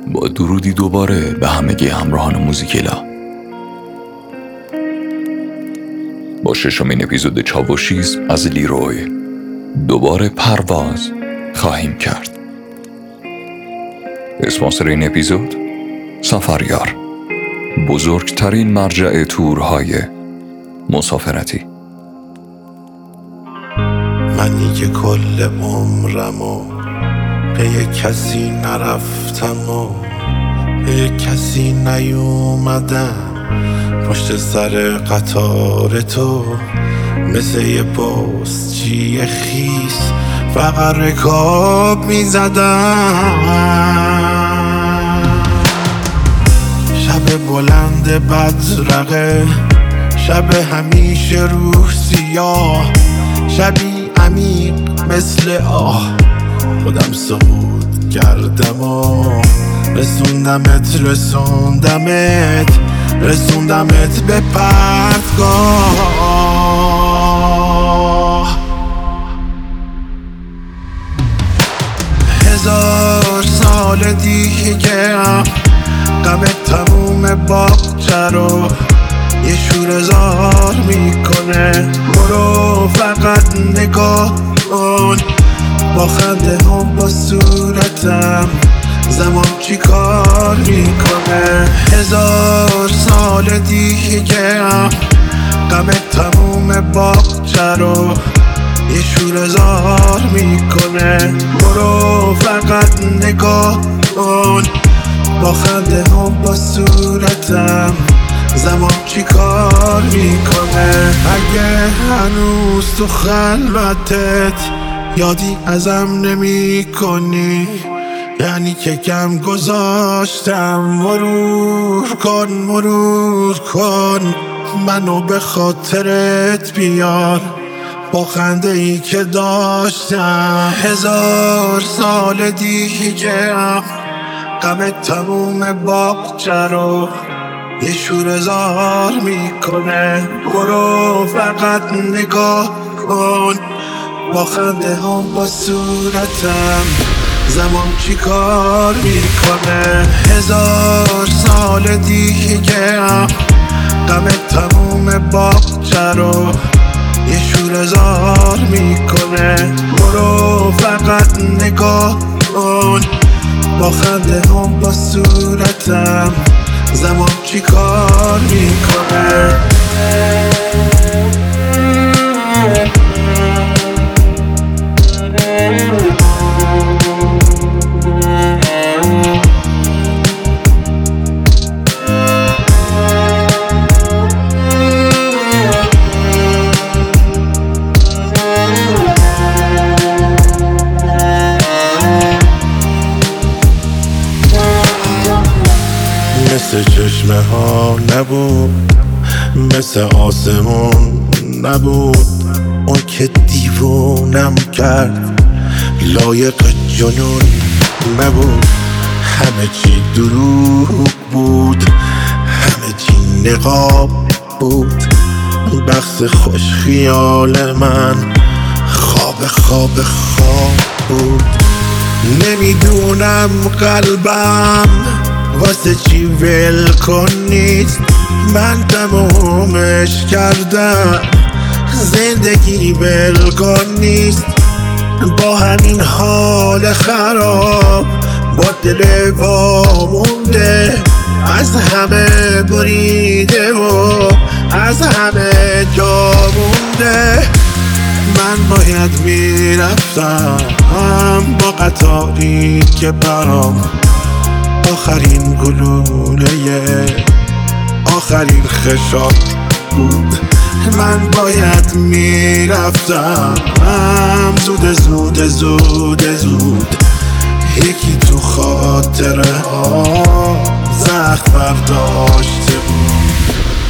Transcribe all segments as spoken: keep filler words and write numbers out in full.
با درودی دوباره به همگی همراهان موزیکیلا. با ششمین اپیزود چاوشیز از لیروی دوباره پرواز خواهیم کرد. اسپانسر این اپیزود سفریار، بزرگترین مرجع تورهای مسافرتی. منی که کل عمرمو به یک کسی نرفتم و به یک کسی نیومدم، پشت سر قطار تو مثل یه پستچی خیس فقط رکاب میزدم. شب بلند بدرقه، شب همیشه روح سیاه، شبی عمیق مثل آه، خودم سقوط کردم و رسوندمت رسوندمت رسوندمت به پرتگاه. هزار سال دیگه غم تموم باغچه رو یه شوره‌زار میکنه. برو فقط نگاه کن، با خنده هم با صورتم زمان چی کار میکنه. هزار سال دیگه غم تموم باغچه رو یه شوره‌زار میکنه. برو فقط نگاه کن، با خنده هم با صورتم زمان چی کار میکنه. اگه هنوز تو خلوتت یادی ازم نمی کنی، یعنی که کم گذاشتم. مرور کن مرور کن منو به خاطرت بیار، با خنده ای که داشتم. هزار سال دیگه غم تموم باغچه رو یه شوره‌زار میکنه. برو فقط نگاه کن، با خنده هم با صورتم زمان چی کار میکنه. هزار سال دیگه غم تموم باغچه رو یه شوره‌زار میکنه. برو فقط نگاه کن، با خنده هم با صورتم زمان چی کار میکنه. مثل چشمه ها نبود، مثل آسمون نبود، اون که دیوونم کرد لایق جنون نبود. همه چی دروغ بود، همه چی نقاب بود، بخت خوش خیال من خواب خواب خواب بود. نمیدونم قلبم واسه چی ول کنید، من تمومش کردم، زندگی ول کنید. با همین حال خراب، با دل وامونده، از همه بریده و از همه جا مونده. من باید میرفتم با قطاری که برام آخرین گلوله آخرین خشاب بود. من باید میرفتم زود زود زود زود، یکی تو خاطره ها زخم برداشته بود.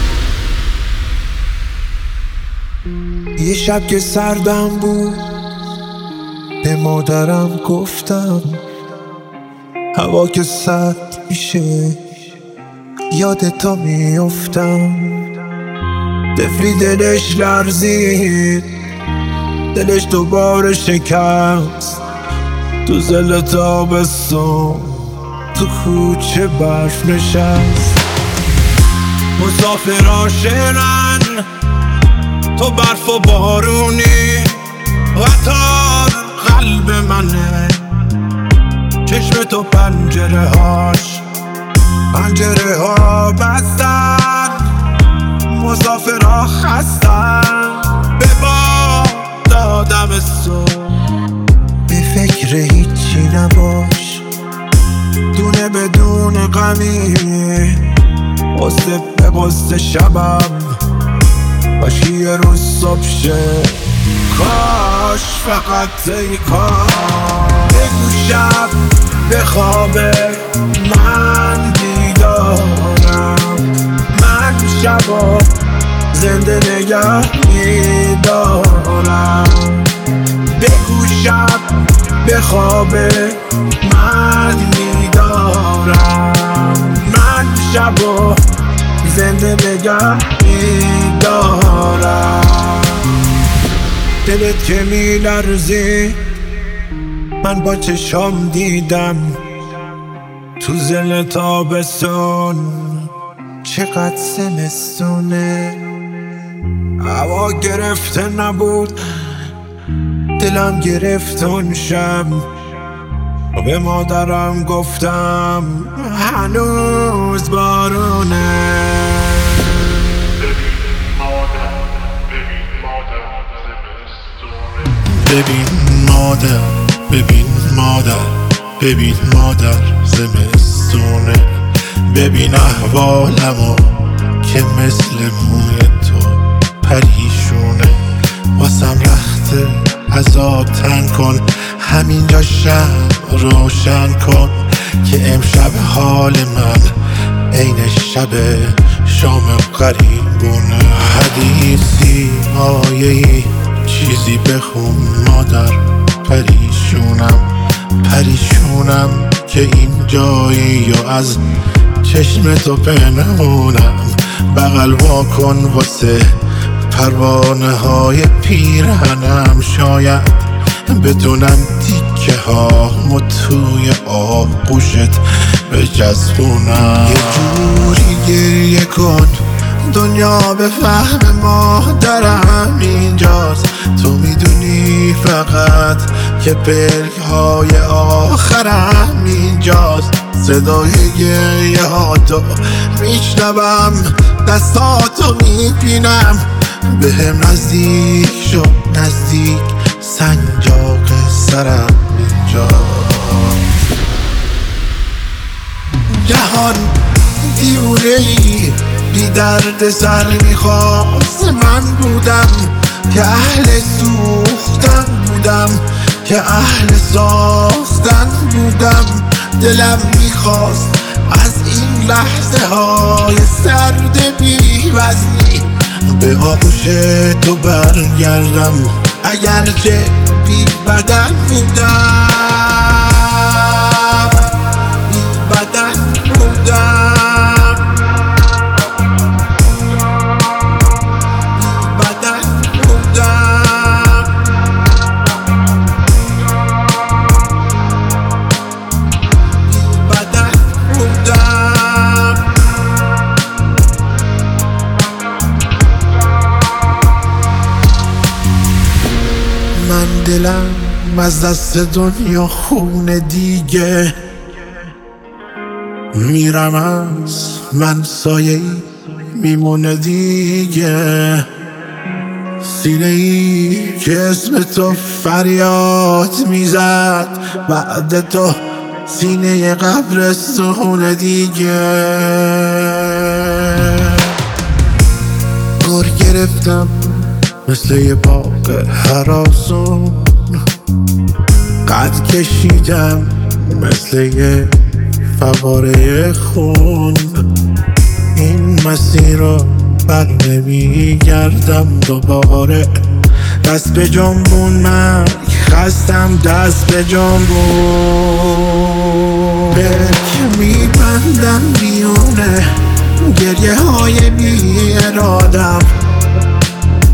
یه شب که سردم بود به مادرم گفتم، هوا که سرد میشه یادتا میافتم. طفلی دلش لرزید، دلش دوباره شکست تو زل تابستون. تو کوچه برف نشست. مسافرها شعرن، تو برف و بارونی، قطار قلب منه، چشم تو پنجره هاش پنجره ها بستن، مسافرها خستن. به باد دادم صبح، به فکر هیچی نباش، دونه بدون غمی، قصه به قصه شبم باشی یه روز صبح شه. کاش فقط ای کاش بگو شب به خوابه من بیدارم، من شبا زنده نگه میدارم. بگو شب به خوابه من میدارم، من شبا زنده نگه میدارم. دلت که میلرزی من با چشام دیدم، تو زل تابستون چقدر زمستونه. هوا گرفته نبود، دلم گرفت اون شب، به مادرم گفتم هنوز بارونه. ببین مادر، ببین مادر، ببین مادر زمستونه. ببین احوالمو که مثل موی تو پریشونه. واسم رخته عذاب تن کن، همینجا شب روشن کن که امشب حال من عین شب شام قریبونه. حدیثی آیه‌ای چیزی بخون مادر، پریشونم پریشونم که این جایی و از چشم تو پنهونم. بغل واکن واسه پروانه های پیرهنم، شاید بدونم تیکه ها توی آغوشت بجذبونم. یه جوری گریه کن دنیا به فهم مادرم اینجاست. تو میدونی فقط که پلک های آخرم اینجاست. صدای گریه ها تو میشنوم، دستاتو میبینم، به هم نزدیک شو نزدیک، سنجاق سرم اینجاست. جهان دیونه‌ای بی درد سر میخواست، من بودم که اهل سوختن بودم، که اهل ساختن بودم. دلم میخواست از این لحظه های سرد بی وزنی به آغوش تو برگردم، اگرچه بی بدن بودم، بی بدن بودم. من دلم از دست دنیا خونه دیگه، میرم از من سایه‌ای میمونه دیگه. سینه ای که اسم تو فریاد میزد، بعد تو سینه قبرستون دیگه. گر گرفتم مثل یه باغ هراسون، قد کشیدم مثل یه فواره خون. این مسیر رو بر نمیگردم دوباره، دست به جنبون مرگ خستم، دست به جنبون. بلک میبندم میونه گریه های بی ارادم،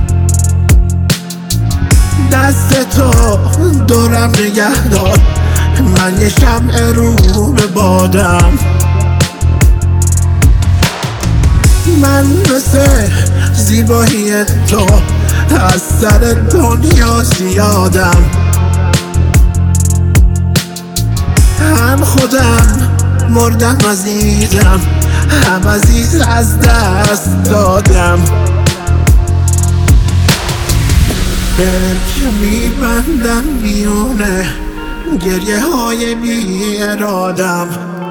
دست تو دورم نگه دار من یه شمع رو به بادم. من مثل زیبایی تو از سر دنیا زیادم. هم خودم مردم عزیزم، هم عزیز از دست دادم. برک میبندم میونه گریه های بی ارادم.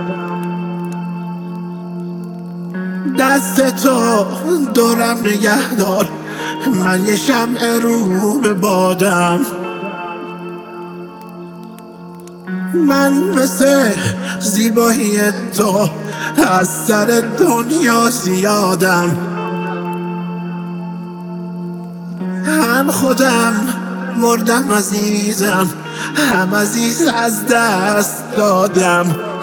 دست تو دورم نگه دار، من یه شمع رو به بادم. من مثل زیبایی تو از سر دنیا زیادم. هم خودم مردم عزیزم، هم عزیز از دست دادم.